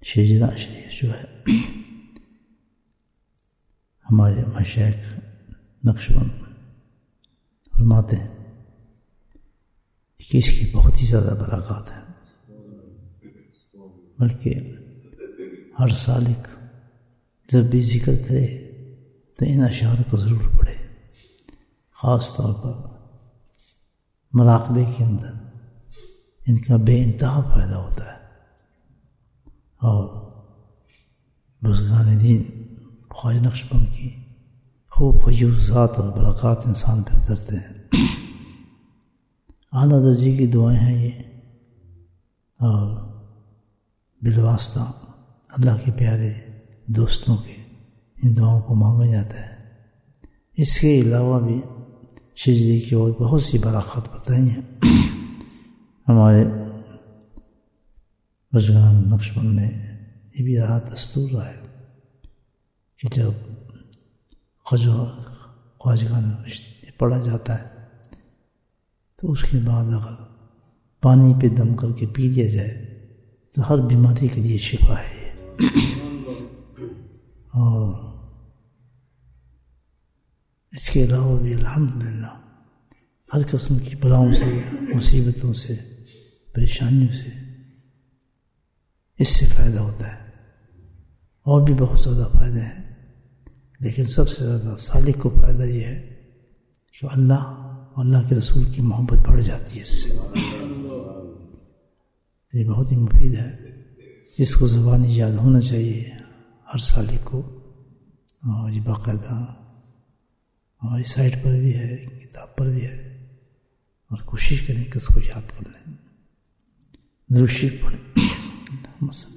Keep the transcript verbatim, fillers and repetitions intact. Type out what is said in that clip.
شجرا شریف جو ہے ہمارے مشائخ نقشبند فرماتے ہیں کہ اس کی بہت ہی زیادہ برکات ہے، بلکہ ہر سالک جب بھی ذکر کرے تو ان اشعار کو ضرور پڑھے، خاص طور پر مراقبے کے اندر ان کا بے انتہا فائدہ ہوتا ہے، اور بزرگان دین خواجہ نقشبند کی خوب فیوضات اور برکات انسان پہ اترتے ہیں۔ اعلیٰ درجے کی دعائیں ہیں یہ، اور بالواسطہ اللہ کے پیارے دوستوں کے ان دعاؤں کو مانگا جاتا ہے۔ اس کے علاوہ بھی شجری کی اور بہت سی برکات بتائی ہیں ہمارے بزرگان نقشبند میں۔ یہ بھی رہا دستور رہا ہے کہ جب خواجگان رشتے پڑھا جاتا ہے تو اس کے بعد اگر پانی پہ دم کر کے پی لیا جائے تو ہر بیماری کے لیے شفا ہے۔ اور اس کے علاوہ بھی الحمدللہ ہر قسم کی بلاؤں سے، مصیبتوں سے، پریشانیوں سے اس سے فائدہ ہوتا ہے، اور بھی بہت زیادہ فائدے ہیں، لیکن سب سے زیادہ سالک کو فائدہ یہ ہے کہ اللہ اور اللہ کے رسول کی محبت بڑھ جاتی ہے اس سے۔ یہ بہت ہی مفید ہے، اس کو زبانی یاد ہونا چاہیے ہر سالک کو، اور یہ باقاعدہ ہماری سائٹ پر بھی ہے، کتاب پر بھی ہے، اور کوشش کریں کہ اس کو یاد کر لیں، درود شریف پڑھیں۔